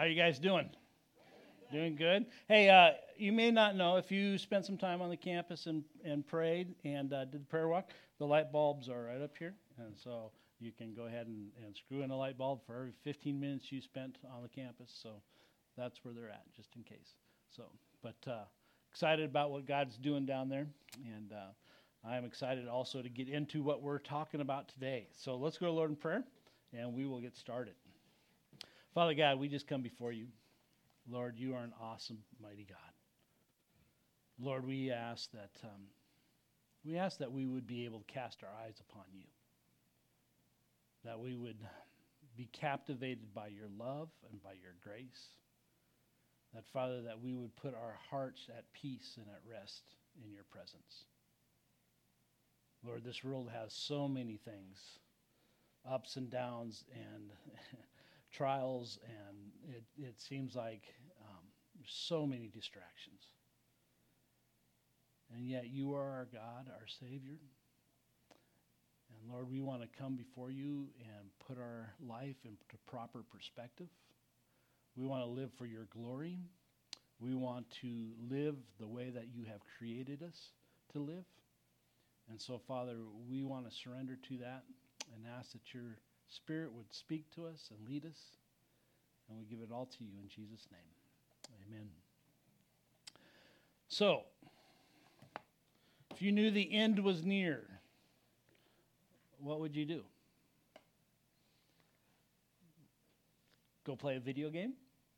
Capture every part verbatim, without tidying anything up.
you guys doing? Doing good? Hey, uh, you may not know, if you spent some time on the campus and, and prayed and uh, did the prayer walk, the light bulbs are right up here. And so you can go ahead and, and screw in a light bulb for every fifteen minutes you spent on the campus. So that's where they're at, just in case. So, but uh, excited about what God's doing down there. And uh, I am excited also to get into what we're talking about today. So let's go to Lord in prayer, and we will get started. Father God, we just come before you. Lord, you are an awesome, mighty God. Lord, we ask that um, we ask that we would be able to cast our eyes upon you, that we would be captivated by your love and by your grace, that, Father, that we would put our hearts at peace and at rest in your presence. Lord, this world has so many things, ups and downs and trials, and it, it seems like um, there's so many distractions. And yet you are our God, our Savior. And Lord, we want to come before you and put our life into proper perspective. We want to live for your glory. We want to live the way that you have created us to live. And so, Father, we want to surrender to that and ask that your Spirit would speak to us and lead us, and we give it all to you in Jesus' name. Amen. So, if you knew the end was near, what would you do? Go play a video game?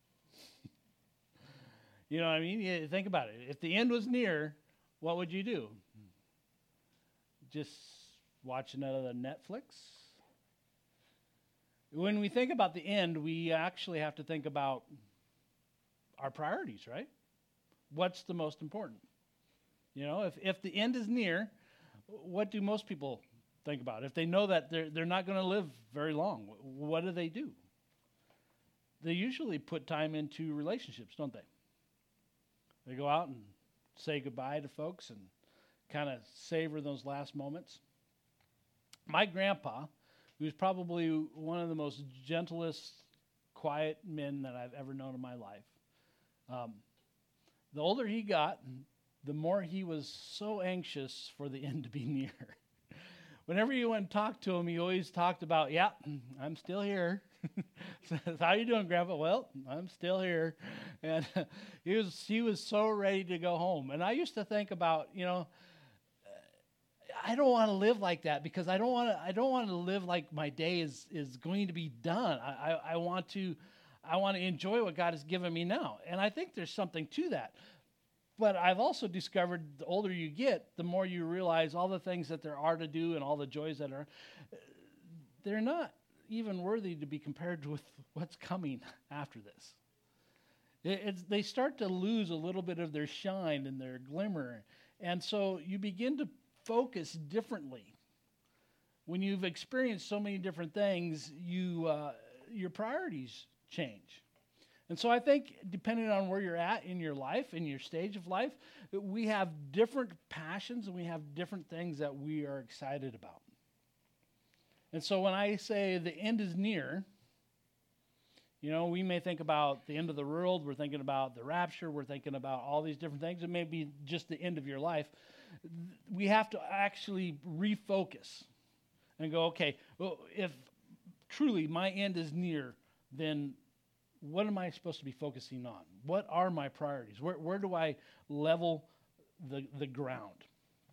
You know what I mean? You think about it. If the end was near, what would you do? Just watch another Netflix? When we think about the end, we actually have to think about our priorities, right? What's the most important? You know, if, if the end is near, what do most people think about? If they know that they're, they're not going to live very long, what do they do? They usually put time into relationships, don't they? They go out and say goodbye to folks and kind of savor those last moments. My grandpa, who's probably one of the most gentlest, quiet men that I've ever known in my life. Um, the older he got, the more he was so anxious for the end to be near. Whenever you went and talked to him, he always talked about, yeah, I'm still here. How you doing, Grandpa? Well, I'm still here. And he was he was so ready to go home. And I used to think about, you know, I don't want to live like that, because I don't want to. I don't want to live like my day is, is going to be done. I, I, I want to, I want to enjoy what God has given me now, and I think there's something to that. But I've also discovered the older you get, the more you realize all the things that there are to do and all the joys that are, they're not even worthy to be compared with what's coming after this. It, it's, they start to lose a little bit of their shine and their glimmer, and so you begin to focus differently. When you've experienced so many different things, you uh, your priorities change. And so I think, depending on where you're at in your life, in your stage of life, we have different passions and we have different things that we are excited about. And so when I say the end is near, you know, we may think about the end of the world, we're thinking about the rapture, we're thinking about all these different things. It may be just the end of your life. We have to actually refocus and go, okay, well, if truly my end is near, then what am I supposed to be focusing on? What are my priorities? Where, where do I level the, the ground?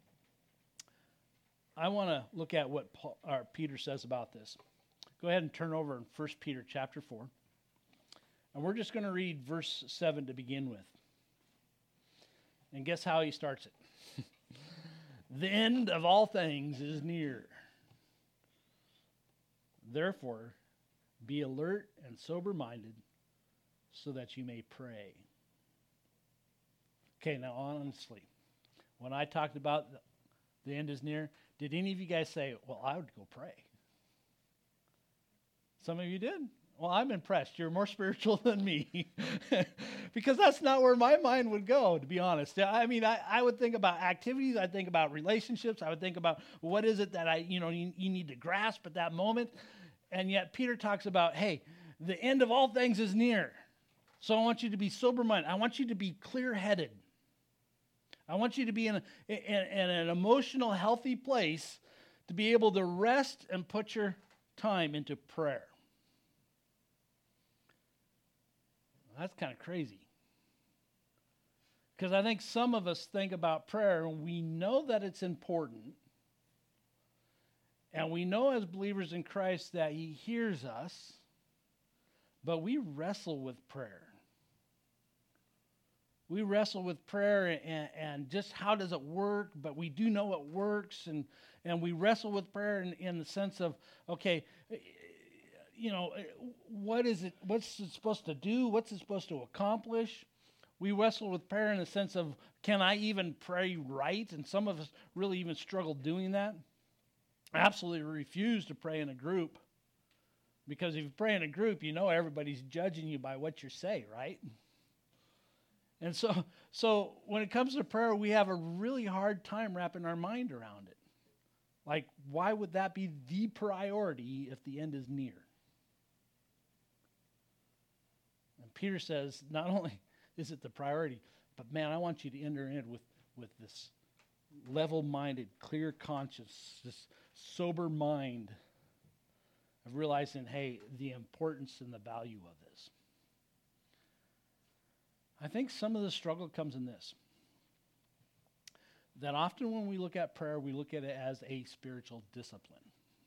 I want to look at what Paul, or Peter says about this. Go ahead and turn over in First Peter chapter four. And we're just going to read verse seven to begin with. And guess how he starts it? The end of all things is near. Therefore, be alert and sober-minded, so that you may pray. Okay, now honestly, when I talked about the end is near, did any of you guys say, well, I would go pray? Some of you did. Well, I'm impressed. You're more spiritual than me. Because that's not where my mind would go, to be honest. I mean, I, I would think about activities. I'd think about relationships. I would think about what is it that I, you know, you, you need to grasp at that moment. And yet Peter talks about, hey, the end of all things is near. So I want you to be sober-minded. I want you to be clear-headed. I want you to be in, a, in, in an emotional, healthy place to be able to rest and put your time into prayer. That's kind of crazy. Because I think some of us think about prayer and we know that it's important. And we know as believers in Christ that he hears us, but we wrestle with prayer. We wrestle with prayer and, and just how does it work, but we do know it works. And, and we wrestle with prayer in, in the sense of, okay, you know, what is it, what's it supposed to do? What's it supposed to accomplish? We wrestle with prayer in the sense of, can I even pray right? And some of us really even struggle doing that. I absolutely refuse to pray in a group. Because if you pray in a group, you know everybody's judging you by what you say, right? And so, so when it comes to prayer, we have a really hard time wrapping our mind around it. Like, why would that be the priority if the end is near? And Peter says, not only is it the priority, but man, I want you to enter in with, with this level-minded, clear conscience, this sober mind of realizing, hey, the importance and the value of this. I think some of the struggle comes in this. That often when we look at prayer, we look at it as a spiritual discipline.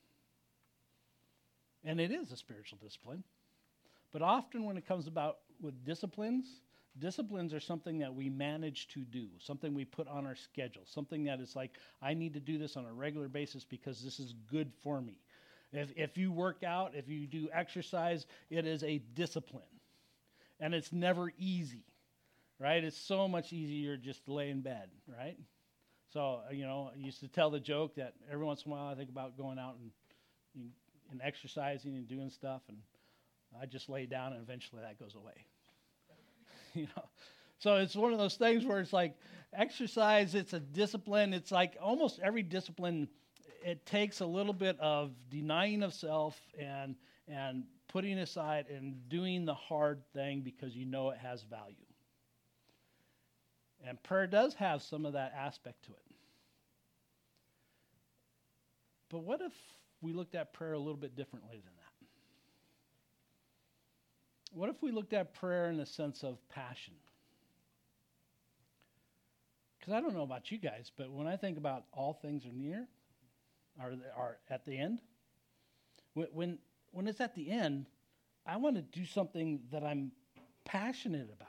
And it is a spiritual discipline. But often when it comes about with disciplines, disciplines are something that we manage to do, something we put on our schedule, something that is like, I need to do this on a regular basis because this is good for me. If, if you work out, if you do exercise, it is a discipline. And it's never easy, right? It's so much easier just to lay in bed, right? So, you know, I used to tell the joke that every once in a while I think about going out and, and exercising and doing stuff, and I just lay down and eventually that goes away. You know, so it's one of those things where it's like exercise, it's a discipline. It's like almost every discipline, it takes a little bit of denying of self and and putting aside and doing the hard thing because you know it has value. And prayer does have some of that aspect to it. But what if we looked at prayer a little bit differently than that? What if we looked at prayer in the sense of passion? Because I don't know about you guys, but when I think about all things are near, are, are at the end, when, when when it's at the end, I want to do something that I'm passionate about.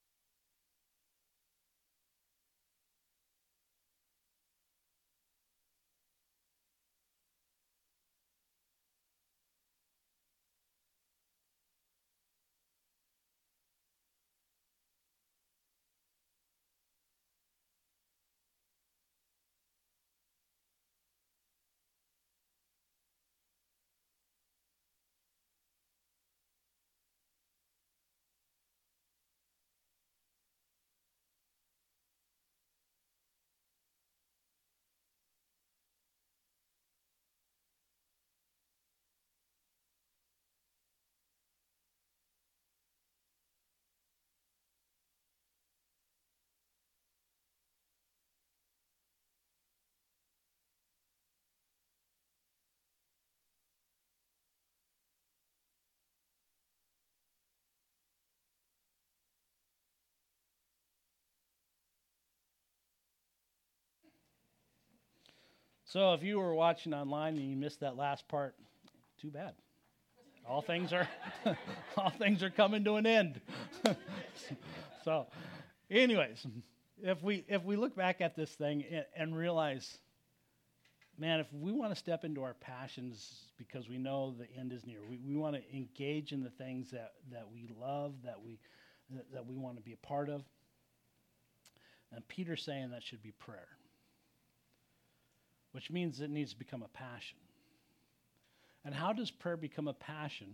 So if you were watching online and you missed that last part, too bad. All things are all things are coming to an end. So, anyways, if we if we look back at this thing and, and realize, man, if we want to step into our passions because we know the end is near, we, we want to engage in the things that, that we love, that we that, that we want to be a part of. And Peter's saying that should be prayer, which means it needs to become a passion. And how does prayer become a passion?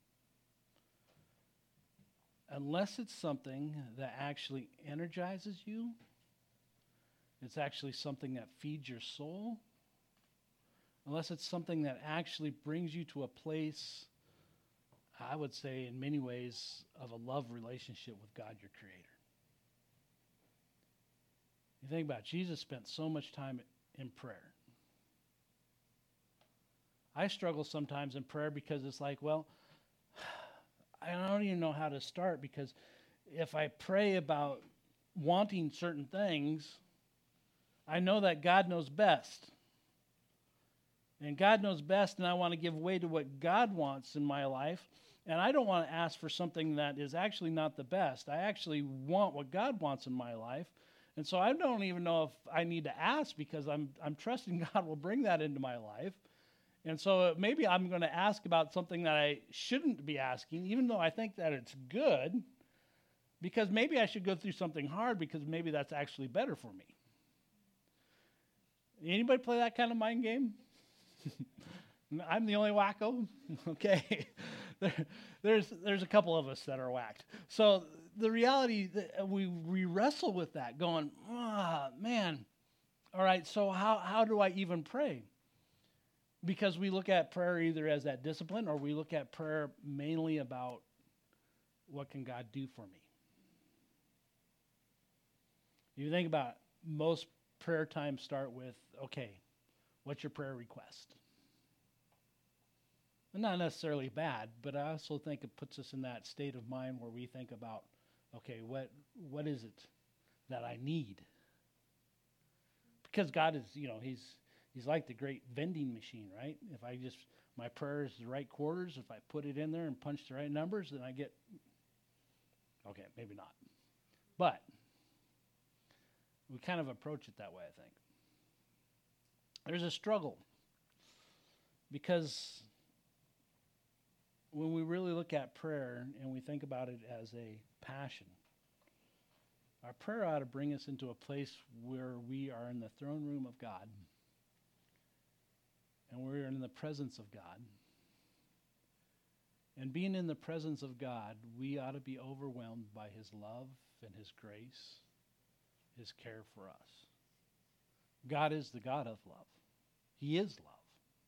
Unless it's something that actually energizes you, it's actually something that feeds your soul, unless it's something that actually brings you to a place I would say in many ways, of a love relationship with God, your Creator. You think about it, Jesus spent so much time in prayer. I struggle sometimes in prayer because it's like, well, I don't even know how to start, because if I pray about wanting certain things, I know that God knows best. And God knows best, and I want to give way to what God wants in my life. And I don't want to ask for something that is actually not the best. I actually want what God wants in my life. And so I don't even know if I need to ask, because I'm I'm trusting God will bring that into my life. And so maybe I'm going to ask about something that I shouldn't be asking, even though I think that it's good, because maybe I should go through something hard, because maybe that's actually better for me. Anybody play that kind of mind game? I'm the only wacko? Okay. there, there's there's a couple of us that are whacked. So the reality, that we, we wrestle with that, going, ah, man, all right, so how, how do I even pray? Because we look at prayer either as that discipline, or we look at prayer mainly about what can God do for me. If you think about it, most prayer times start with, okay, what's your prayer request? And not necessarily bad, but I also think it puts us in that state of mind where we think about, okay, what what is it that I need? Because God is, you know, he's he's like the great vending machine, right? If I just, my prayer is the right quarters, if I put it in there and punch the right numbers, then I get, okay, maybe not. But we kind of approach it that way, I think. There's a struggle, because when we really look at prayer and we think about it as a passion, our prayer ought to bring us into a place where we are in the throne room of God, and we're in the presence of God. And being in the presence of God, we ought to be overwhelmed by his love and his grace, his care for us. God is the God of love. He is love.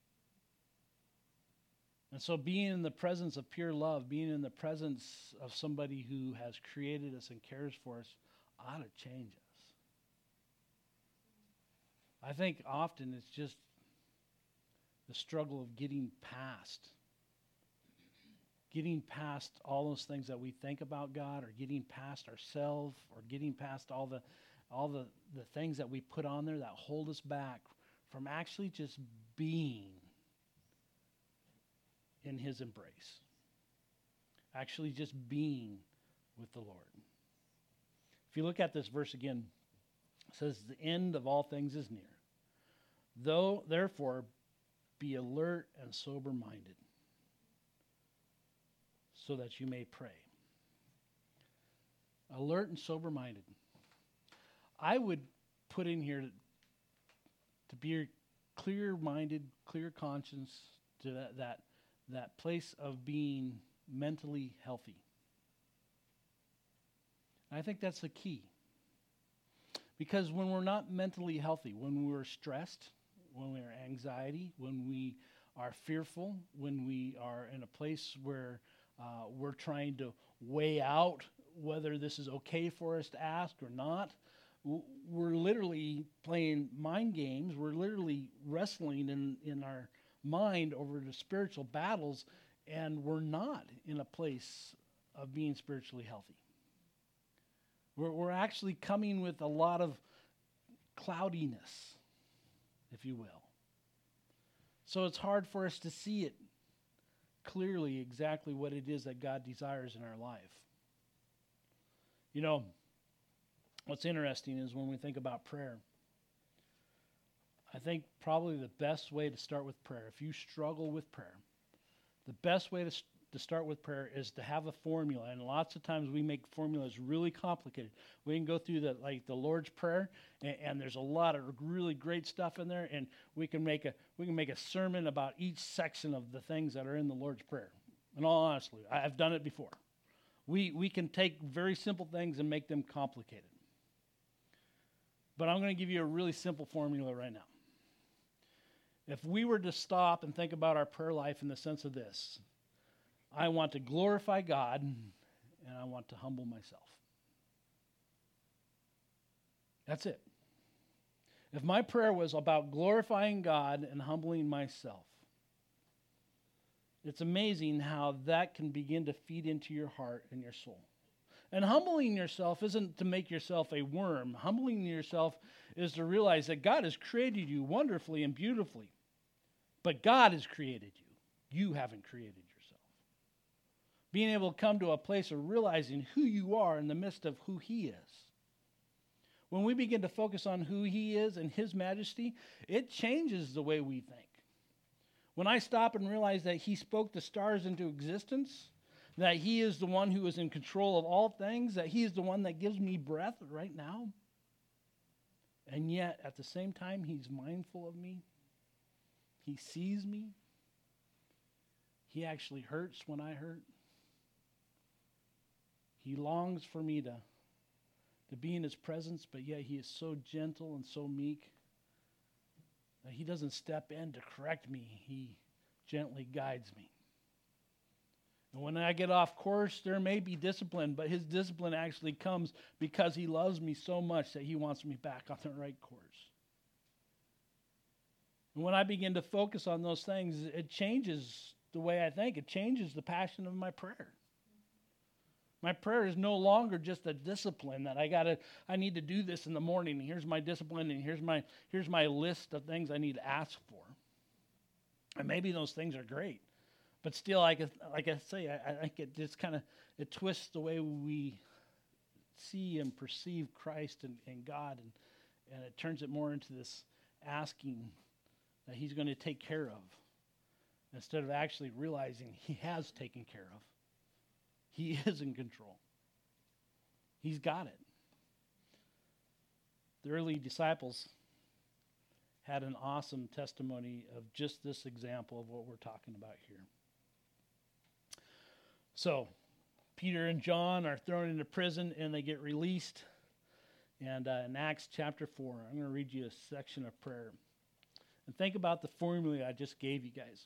And so being in the presence of pure love, being in the presence of somebody who has created us and cares for us, ought to change us. I think often it's just the struggle of getting past. Getting past all those things that we think about God, or getting past ourselves, or getting past all the all the, the things that we put on there that hold us back from actually just being in his embrace. Actually just being with the Lord. If you look at this verse again, it says, the end of all things is near. Though, therefore, be alert and sober-minded, so that you may pray. Alert and sober-minded. I would put in here to, to be clear-minded, clear conscience, to that, that that place of being mentally healthy. And I think that's the key. Because when we're not mentally healthy, when we're stressed, when we're anxiety, when we are fearful, when we are in a place where uh, we're trying to weigh out whether this is okay for us to ask or not, we're literally playing mind games. We're literally wrestling in, in our mind over the spiritual battles, and we're not in a place of being spiritually healthy. We're, we're actually coming with a lot of cloudiness, if you will. So it's hard for us to see it clearly exactly what it is that God desires in our life. You know, what's interesting is when we think about prayer, I think probably the best way to start with prayer, if you struggle with prayer, the best way to, to start with prayer is to have a formula. And lots of times we make formulas really complicated. We can go through the like the Lord's Prayer, and, and there's a lot of really great stuff in there, and we can make a we can make a sermon about each section of the things that are in the Lord's Prayer. In all honesty, I've done it before. We we can take very simple things and make them complicated. But I'm going to give you a really simple formula right now. If we were to stop and think about our prayer life in the sense of this, I want to glorify God, and I want to humble myself. That's it. If my prayer was about glorifying God and humbling myself, it's amazing how that can begin to feed into your heart and your soul. And humbling yourself isn't to make yourself a worm. Humbling yourself is to realize that God has created you wonderfully and beautifully. But God has created you. You haven't created yourself. Being able to come to a place of realizing who you are in the midst of who He is. When we begin to focus on who He is and His majesty, it changes the way we think. When I stop and realize that He spoke the stars into existence, that He is the one who is in control of all things, that He is the one that gives me breath right now, and yet at the same time He's mindful of me, He sees me, He actually hurts when I hurt, He longs for me to, to be in His presence, but yet He is so gentle and so meek that He doesn't step in to correct me. He gently guides me. And when I get off course, there may be discipline, but His discipline actually comes because He loves me so much that He wants me back on the right course. And when I begin to focus on those things, it changes the way I think. It changes the passion of my prayer. My prayer is no longer just a discipline that I gotta, I need to do this in the morning. And here's my discipline, and here's my here's my list of things I need to ask for. And maybe those things are great, but still, like like I say, I, I think it just kind of it twists the way we see and perceive Christ and, and God, and and it turns it more into this asking that He's going to take care of, instead of actually realizing He has taken care of. He is in control. He's got it. The early disciples had an awesome testimony of just this example of what we're talking about here. So, Peter and John are thrown into prison and they get released. And uh, in Acts chapter four, I'm going to read you a section of prayer. And think about the formula I just gave you guys.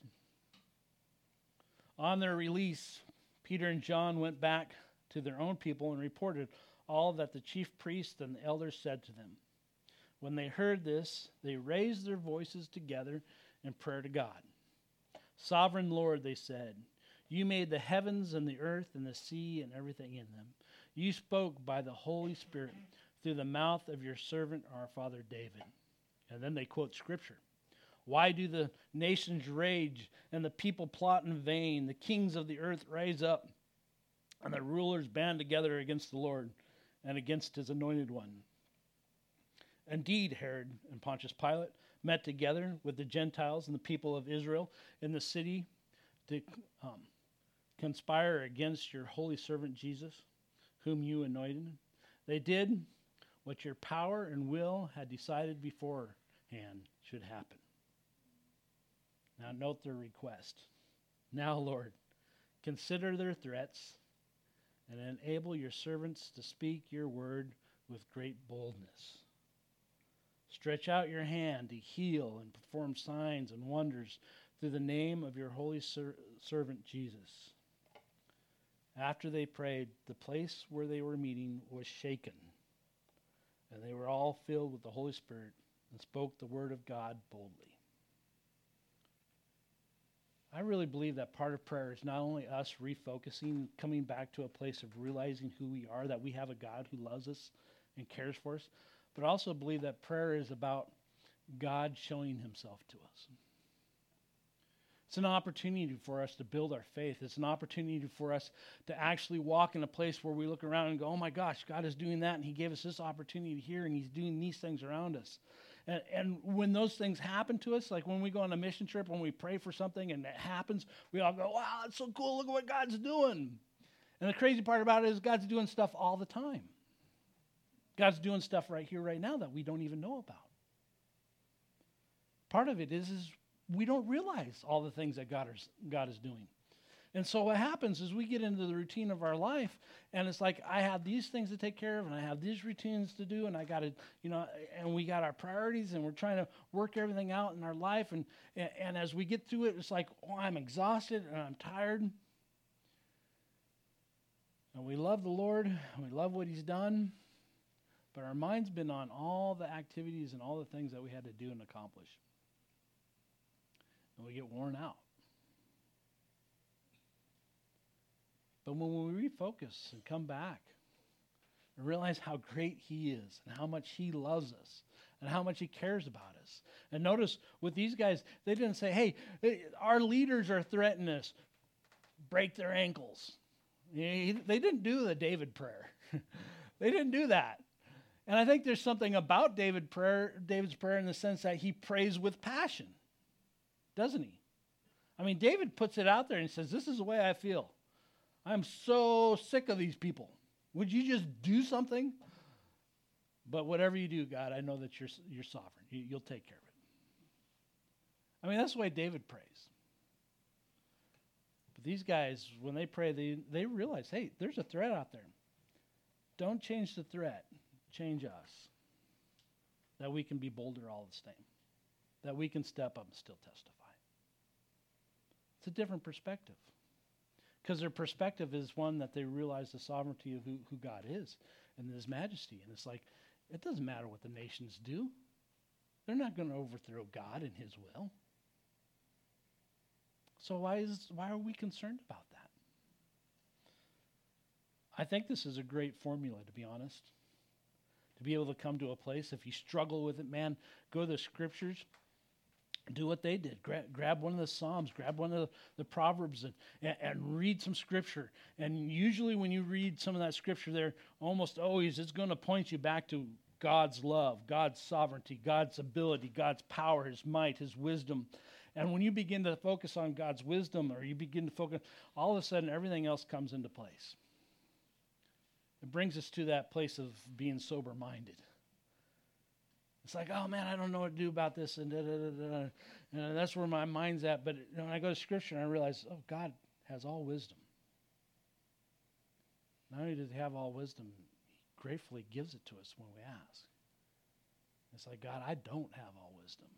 On their release, Peter and John went back to their own people and reported all that the chief priests and the elders said to them. When they heard this, they raised their voices together in prayer to God. Sovereign Lord, they said, you made the heavens and the earth and the sea and everything in them. You spoke by the Holy Spirit through the mouth of your servant, our father David. And then they quote Scripture. Why do the nations rage and the people plot in vain? The kings of the earth rise up and the rulers band together against the Lord and against His anointed one. Indeed, Herod and Pontius Pilate met together with the Gentiles and the people of Israel in the city to um, conspire against your holy servant Jesus, whom you anointed. They did what your power and will had decided beforehand should happen. Now note their request. Now, Lord, consider their threats and enable your servants to speak your word with great boldness. Stretch out your hand to heal and perform signs and wonders through the name of your holy ser- servant Jesus. After they prayed, the place where they were meeting was shaken, and they were all filled with the Holy Spirit and spoke the word of God boldly. I really believe that part of prayer is not only us refocusing, coming back to a place of realizing who we are, that we have a God who loves us and cares for us, but I also believe that prayer is about God showing Himself to us. It's an opportunity for us to build our faith. It's an opportunity for us to actually walk in a place where we look around and go, oh my gosh, God is doing that, and He gave us this opportunity here, and He's doing these things around us. And, and when those things happen to us, like when we go on a mission trip, when we pray for something and it happens, we all go, wow, that's so cool. Look at what God's doing. And the crazy part about it is God's doing stuff all the time. God's doing stuff right here, right now that we don't even know about. Part of it is, is we don't realize all the things that God is, God is doing. And so what happens is we get into the routine of our life, and it's like, I have these things to take care of, and I have these routines to do, and I got to, you know, and we got our priorities, and we're trying to work everything out in our life. And, and, and as we get through it, it's like, oh, I'm exhausted, and I'm tired. And we love the Lord, and we love what he's done, but our mind's been on all the activities and all the things that we had to do and accomplish. And we get worn out. But when we refocus and come back and realize how great he is and how much he loves us and how much he cares about us. And notice with these guys, they didn't say, hey, our leaders are threatening us. Break their ankles. They didn't do the David prayer. They didn't do that. And I think there's something about David prayer, David's prayer in the sense that he prays with passion, doesn't he? I mean, David puts it out there and says, this is the way I feel. I'm so sick of these people. Would you just do something? But whatever you do, God, I know that you're, you're sovereign. You, you'll take care of it. I mean, that's the way David prays. But these guys, when they pray, they, they realize, hey, there's a threat out there. Don't change the threat. Change us. That we can be bolder all the same. That we can step up and still testify. It's a different perspective. Because their perspective is one that they realize the sovereignty of who, who God is and his majesty. And it's like, it doesn't matter what the nations do. They're not going to overthrow God and his will. So why is why are we concerned about that? I think this is a great formula, to be honest. To be able to come to a place, if you struggle with it, man, go to the scriptures. Do what they did. Gra- grab one of the Psalms, grab one of the, the Proverbs, and, and, and read some scripture. And usually when you read some of that scripture there, almost always it's going to point you back to God's love, God's sovereignty, God's ability, God's power, his might, his wisdom. And when you begin to focus on God's wisdom, or you begin to focus, all of a sudden everything else comes into place. It brings us to that place of being sober-minded. It's like, oh man, I don't know what to do about this, and da, da, da, da. And that's where my mind's at. But you know, when I go to Scripture, and I realize, oh, God has all wisdom. Not only does he have all wisdom, he gratefully gives it to us when we ask. It's like, God, I don't have all wisdom.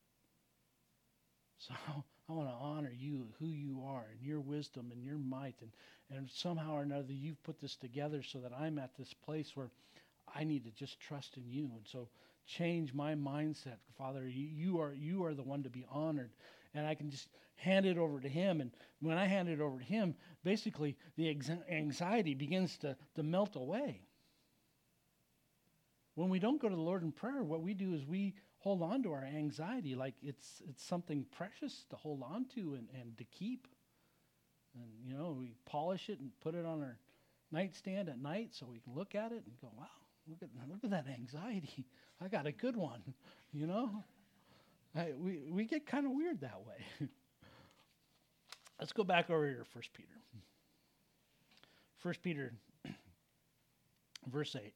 So I want to honor you, who you are, and your wisdom and your might. And, and somehow or another, you've put this together so that I'm at this place where I need to just trust in you. And so change my mindset, Father. You, you are you are the one to be honored. And I can just hand it over to him. And when I hand it over to him, basically the ex- anxiety begins to, to melt away. When we don't go to the Lord in prayer, what we do is we hold on to our anxiety like it's it's something precious to hold on to and, and to keep. And, you know, we polish it and put it on our nightstand at night so we can look at it and go, wow, look at look at that anxiety. I got a good one, you know. I, we, we get kind of weird that way. Let's go back over here to First Peter. First Peter, verse eight.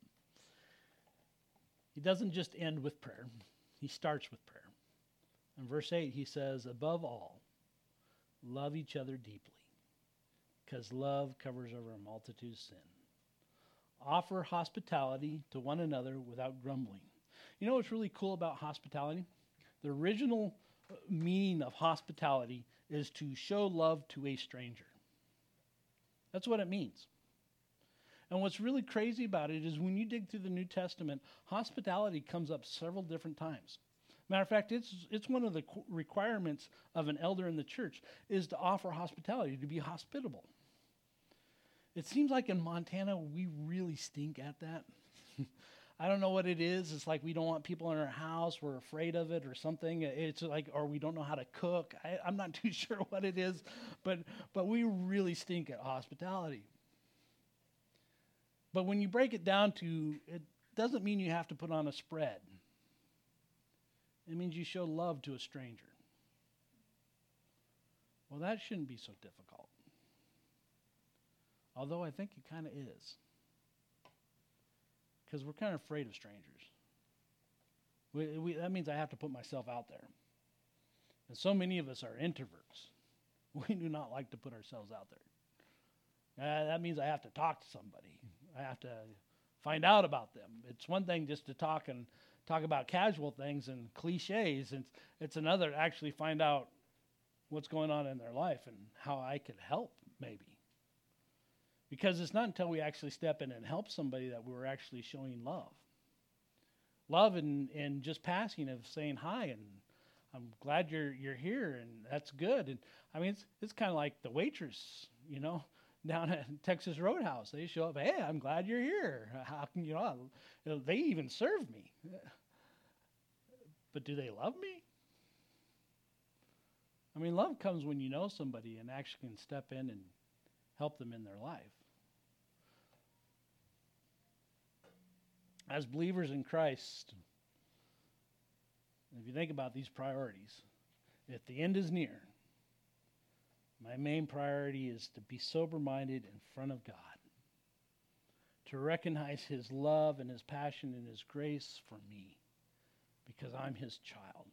He doesn't just end with prayer. He starts with prayer. In verse eight, he says, above all, love each other deeply, because love covers over a multitude of sin. Offer hospitality to one another without grumbling. You know what's really cool about hospitality? The original meaning of hospitality is to show love to a stranger. That's what it means. And what's really crazy about it is when you dig through the New Testament, hospitality comes up several different times. Matter of fact, it's it's one of the requirements of an elder in the church is to offer hospitality, to be hospitable. It seems like in Montana, we really stink at that. I don't know what it is. It's like we don't want people in our house. We're afraid of it or something. It's like, or we don't know how to cook. I, I'm not too sure what it is, but but we really stink at hospitality. But when you break it down to, it doesn't mean you have to put on a spread. It means you show love to a stranger. Well, that shouldn't be so difficult. Although I think it kind of is. Because we're kind of afraid of strangers. We, we, that means I have to put myself out there. And so many of us are introverts. We do not like to put ourselves out there. Uh, that means I have to talk to somebody. I have to find out about them. It's one thing just to talk and talk about casual things and cliches. It's, it's another to actually find out what's going on in their life and how I could help, maybe. Because it's not until we actually step in and help somebody that we're actually showing love. Love and, and just passing of saying hi and I'm glad you're you're here and that's good. And I mean it's it's kind of like the waitress, you know, down at Texas Roadhouse. They show up, hey, I'm glad you're here. How can you know? They even serve me. But do they love me? I mean, love comes when you know somebody and actually can step in and help them in their life. As believers in Christ, if you think about these priorities, if the end is near, my main priority is to be sober-minded in front of God, to recognize his love and his passion and his grace for me because I'm his child.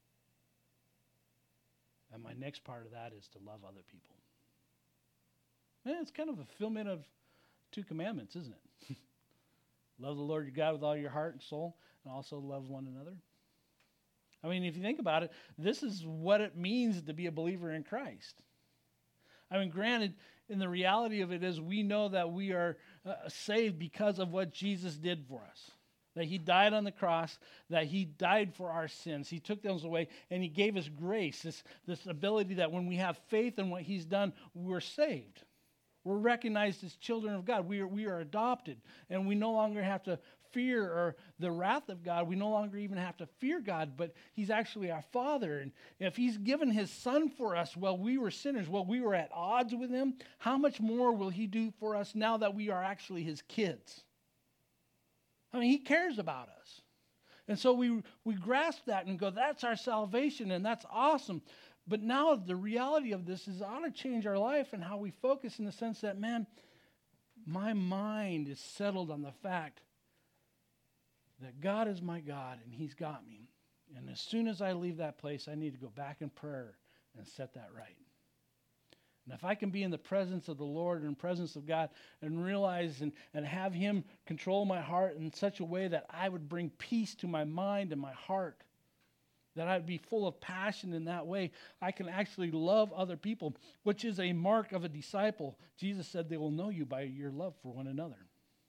And my next part of that is to love other people. And it's kind of a fulfillment of two commandments, isn't it? Love the Lord your God with all your heart and soul, and also love one another. I mean, if you think about it, this is what it means to be a believer in Christ. I mean, granted, in the reality of it is we know that we are uh, saved because of what Jesus did for us. That he died on the cross, that he died for our sins. He took those away, and he gave us grace, this, this ability that when we have faith in what he's done, we're saved. We're recognized as children of God. We are, we are adopted, and we no longer have to fear or the wrath of God. We no longer even have to fear God, but he's actually our Father. And if he's given his Son for us while we were sinners, while we were at odds with him, how much more will he do for us now that we are actually his kids? I mean, he cares about us. And so we, we grasp that and go, that's our salvation, and that's awesome. But now the reality of this is it ought to change our life and how we focus in the sense that, man, my mind is settled on the fact that God is my God and he's got me. And as soon as I leave that place, I need to go back in prayer and set that right. And if I can be in the presence of the Lord and presence of God and realize and, and have him control my heart in such a way that I would bring peace to my mind and my heart, that I'd be full of passion in that way, I can actually love other people, which is a mark of a disciple. Jesus said they will know you by your love for one another.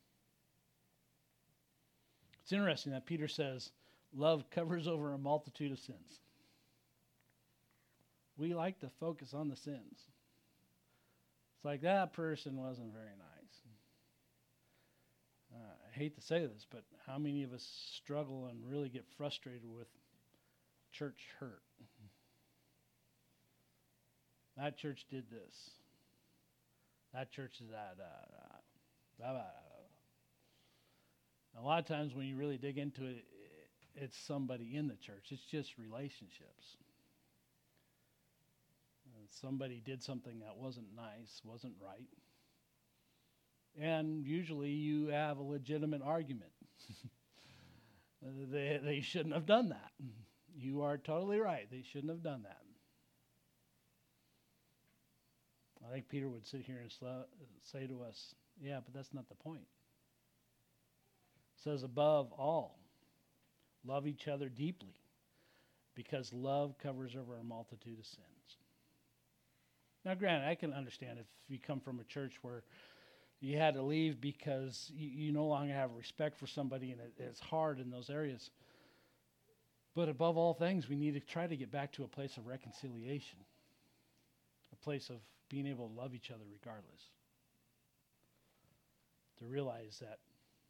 It's interesting that Peter says, love covers over a multitude of sins. We like to focus on the sins. It's like, that person wasn't very nice. Uh, I hate to say this, but how many of us struggle and really get frustrated with church hurt? That church did this. That church is that. Uh, blah, blah, blah. A lot of times when you really dig into it, it's somebody in the church. It's just relationships. Uh, somebody did something that wasn't nice, wasn't right. And usually you have a legitimate argument. they, they shouldn't have done that. You are totally right. They shouldn't have done that. I think Peter would sit here and sl- say to us, yeah, but that's not the point. It says, above all, love each other deeply, because love covers over a multitude of sins. Now, granted, I can understand if you come from a church where you had to leave because you, you no longer have respect for somebody and it, it's hard in those areas. But above all things, we need to try to get back to a place of reconciliation, a place of being able to love each other regardless, to realize that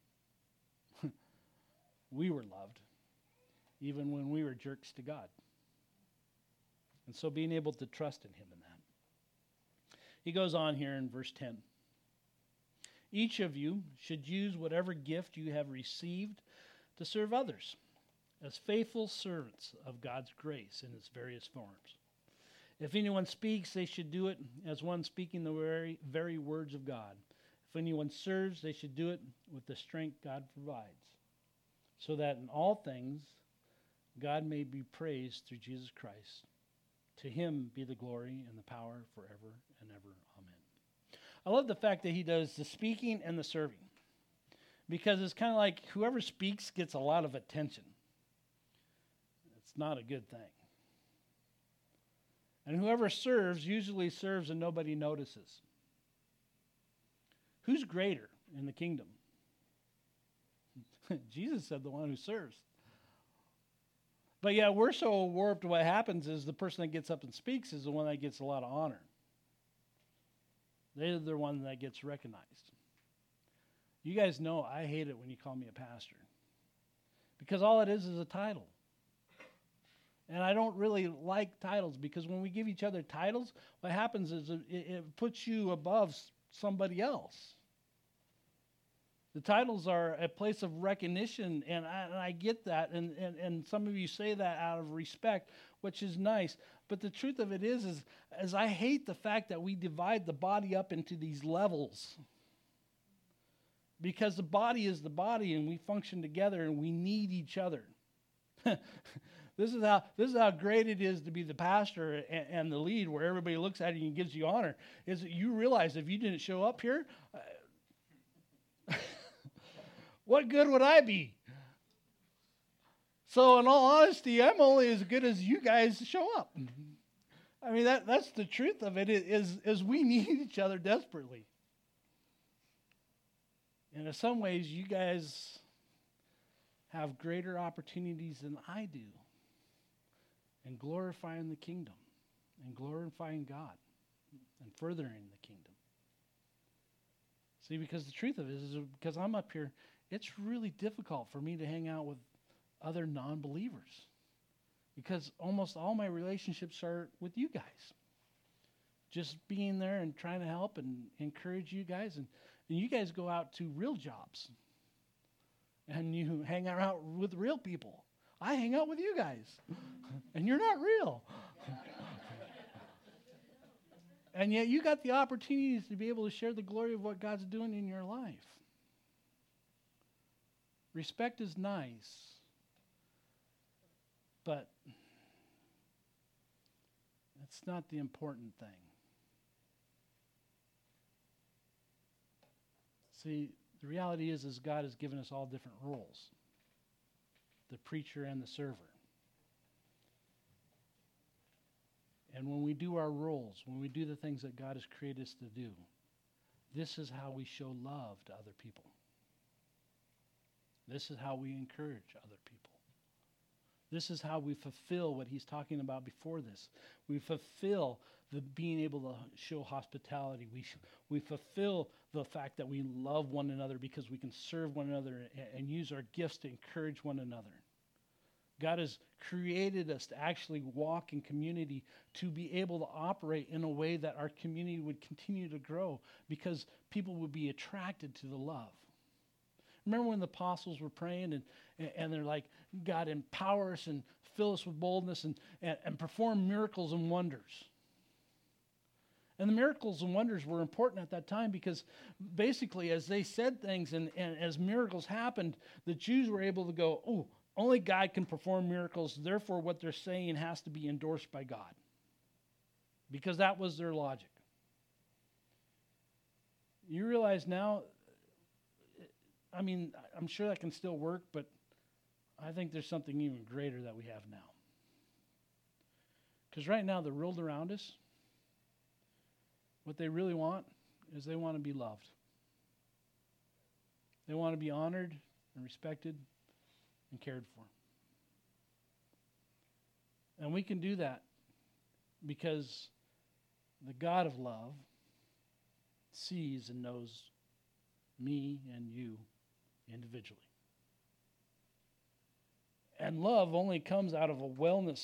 we were loved even when we were jerks to God. And so being able to trust in him in that. He goes on here in verse ten. Each of you should use whatever gift you have received to serve others as faithful servants of God's grace in its various forms. If anyone speaks, they should do it as one speaking the very, very words of God. If anyone serves, they should do it with the strength God provides, so that in all things God may be praised through Jesus Christ. To him be the glory and the power forever and ever. Amen. I love the fact that he does the speaking and the serving, because it's kind of like whoever speaks gets a lot of attention. It's not a good thing. And whoever serves usually serves and nobody notices. Who's greater in the kingdom? Jesus said the one who serves. But yeah, we're so warped. What happens is the person that gets up and speaks is the one that gets a lot of honor. They're the one that gets recognized. You guys know I hate it when you call me a pastor, because all it is is a title. And I don't really like titles, because when we give each other titles, what happens is it, it puts you above somebody else. The titles are a place of recognition, and I, and I get that, and, and, and some of you say that out of respect, which is nice. But the truth of it is, is, is I hate the fact that we divide the body up into these levels. Because the body is the body, and we function together, and we need each other. This is how this is how great it is to be the pastor and, and the lead, where everybody looks at you and gives you honor. Is that you realize if you didn't show up here, uh, what good would I be? So in all honesty, I'm only as good as you guys show up. I mean, that that's the truth of it, is, is we need each other desperately. And in some ways, you guys have greater opportunities than I do in glorifying the kingdom and glorifying God and furthering the kingdom. See, because the truth of it is, because I'm up here, it's really difficult for me to hang out with other non-believers, because almost all my relationships are with you guys. Just being there and trying to help and encourage you guys. And, and you guys go out to real jobs and you hang out with real people. I hang out with you guys and you're not real. And yet you got the opportunities to be able to share the glory of what God's doing in your life. Respect is nice, but it's not the important thing. See, the reality is, is God has given us all different roles. The preacher and the server. And when we do our roles, when we do the things that God has created us to do, this is how we show love to other people. This is how we encourage other people. This is how we fulfill what he's talking about before this. We fulfill the being able to show hospitality. We sh- we fulfill the fact that we love one another because we can serve one another and, and use our gifts to encourage one another. God has created us to actually walk in community, to be able to operate in a way that our community would continue to grow, because people would be attracted to the love. Remember when the apostles were praying and, and they're like, God, empower us and fill us with boldness and, and, and perform miracles and wonders. And the miracles and wonders were important at that time, because basically as they said things and, and as miracles happened, the Jews were able to go, oh, only God can perform miracles, therefore what they're saying has to be endorsed by God. Because that was their logic. You realize now, I mean, I'm sure that can still work, but I think there's something even greater that we have now. Because right now, the world around us, what they really want is they want to be loved. They want to be honored and respected and cared for. And we can do that because the God of love sees and knows me and you individually. And love only comes out of a wellness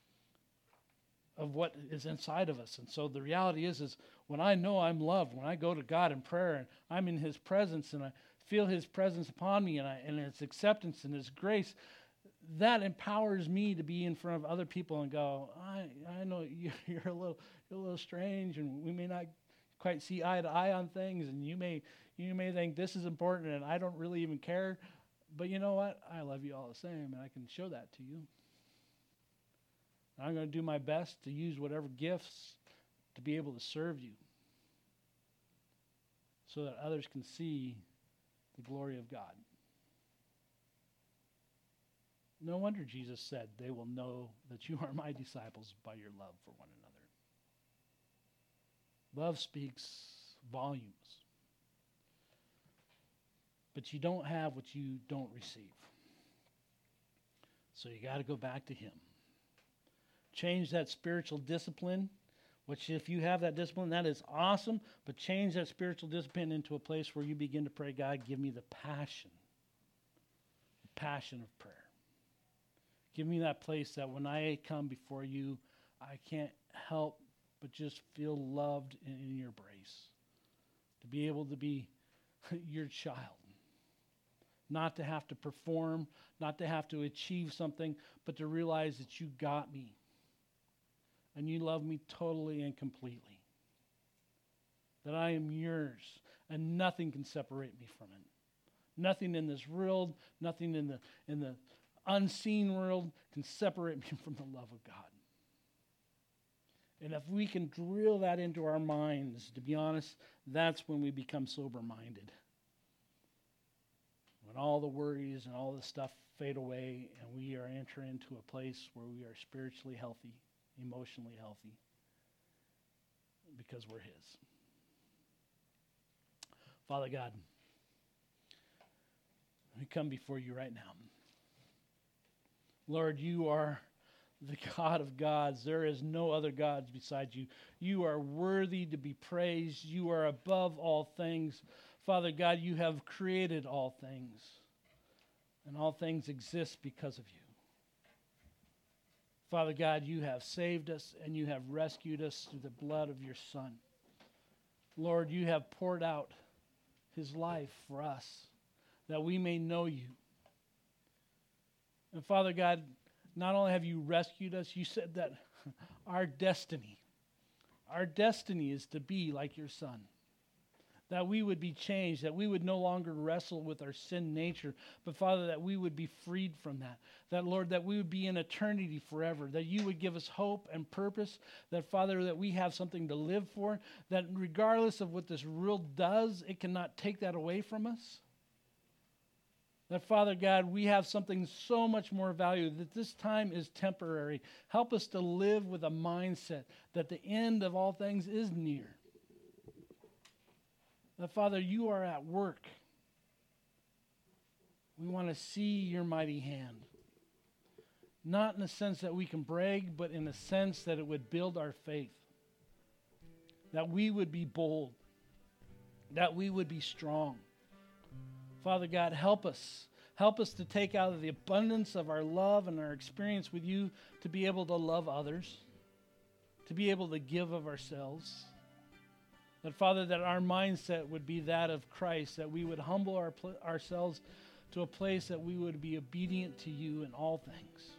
of what is inside of us. And so the reality is, is when I know I'm loved, when I go to God in prayer and I'm in his presence and I feel his presence upon me and, I, and his acceptance and his grace, that empowers me to be in front of other people and go, I, I know you're, you're, a little, you're a little strange, and we may not quite see eye to eye on things, and you may you may think this is important and I don't really even care, but you know what? I love you all the same, and I can show that to you. I'm going to do my best to use whatever gifts to be able to serve you so that others can see the glory of God. No wonder Jesus said, they will know that you are my disciples by your love for one another. Love speaks volumes. but you don't have what you don't receive. So you got to go back to him. Change that spiritual discipline, which if you have that discipline, that is awesome, but change that spiritual discipline into a place where you begin to pray, God, give me the passion, the passion of prayer. Give me that place that when I come before you, I can't help but just feel loved in, in your embrace. To be able to be your child. Not to have to perform, not to have to achieve something, but to realize that you got me. And you love me totally and completely. That I am yours, and nothing can separate me from it. Nothing in this world, nothing in the in the unseen world can separate me from the love of God. And if we can drill that into our minds, to be honest, that's when we become sober-minded. When all the worries and all the stuff fade away and we are entering into a place where we are spiritually healthy, emotionally healthy, because we're his. Father God, we come before you right now. Lord, you are the God of gods. There is no other gods besides you. You are worthy to be praised. You are above all things. Father God, you have created all things, and all things exist because of you. Father God, you have saved us, and you have rescued us through the blood of your Son. Lord, you have poured out his life for us, that we may know you. And Father God, not only have you rescued us, you said that our destiny, our destiny is to be like your Son. That we would be changed, that we would no longer wrestle with our sin nature, but Father, that we would be freed from that. That, Lord, that we would be in eternity forever, that you would give us hope and purpose, that, Father, that we have something to live for, that regardless of what this world does, it cannot take that away from us. That, Father God, we have something so much more valuable, that this time is temporary. Help us to live with a mindset that the end of all things is near. That, Father, you are at work. We want to see your mighty hand. Not in the sense that we can brag, but in the sense that it would build our faith. That we would be bold. That we would be strong. Father God, help us. Help us to take out of the abundance of our love and our experience with you to be able to love others. To be able to give of ourselves. That, Father, that our mindset would be that of Christ, that we would humble our pl- ourselves to a place that we would be obedient to you in all things.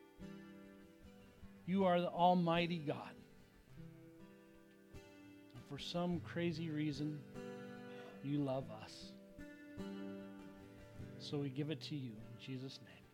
You are the Almighty God. And for some crazy reason, you love us. So we give it to you in Jesus' name.